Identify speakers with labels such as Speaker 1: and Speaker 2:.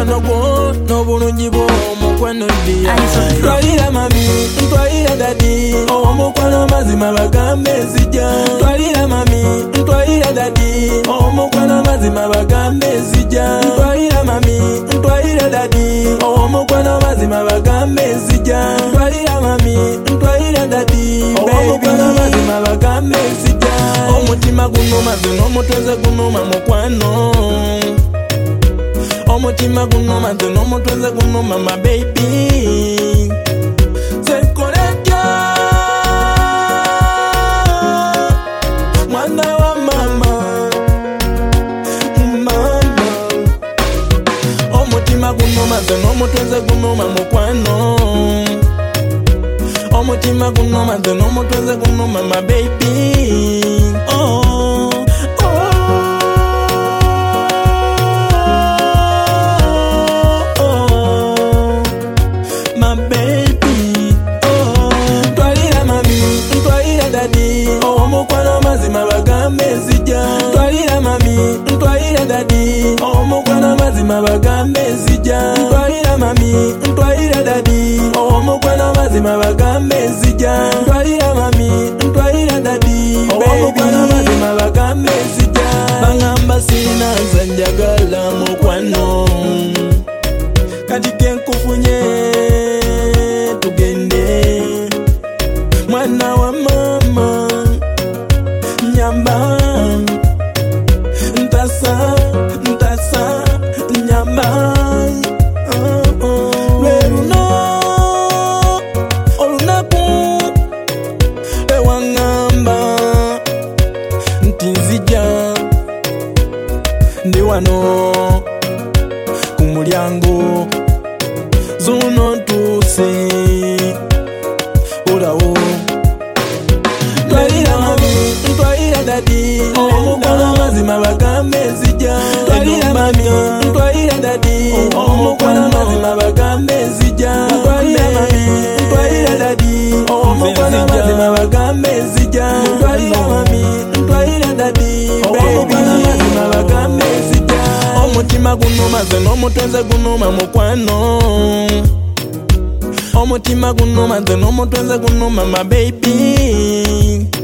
Speaker 1: Omukwano gwo n'obulungi bw'omukwano ddiya. Twalira mami, twalira dadi, omukwano mazima bagambe nzija. Twalira mami, twalira dadi, omukwano mazima bagambe nzija. Twalira mami, twalira dadi, omukwano mazima bagambe nzija. Twalira mami, twalira dadi, omukwano mazima bagambe nzija. Omutima gunuma zino omutweze gunuma mukwano. Omutima gunuma zino omutweze gunuma my baby. Sekoletya mwana wa mama, mama. Omutima gunuma zino omutweze gunuma mukwano. Omutima gunuma zino omutweze gunuma my baby. My baby, twalira mami, twalira dadi, omukwano mazima bagambe nzija. Twalira mami, twalira dadi, omukwano mazima bagambe nzija. Twalira mami, twalira dadi, omukwano mazima bagambe nzija. Twalira mami, twalira dadi, omukwano mazima bagambe nzija. Bangamba sina nze njagala mukwano, kati kenkufunye tugende. Mwana wa mama nyamba, ntasa ntasa nyamba. Lweruno olunaku ewangamba nti nzija ndi wano ku mulyango zuno ntuse olawo. Twalira mami, twalira dadi, omukwano mazima bagambe nzija. Twalira mami, twalira dadi, omukwano mazima bagambe nzija. Twalira mami, twalira dadi, omukwano mazima bagambe nzija. Twalira mami, twalira dadi, omukwano mazima bagambe nzija. Omutima gunuma zino omutweze gunuma mukwano. Omutima gunuma zino omutweze gunuma my baby.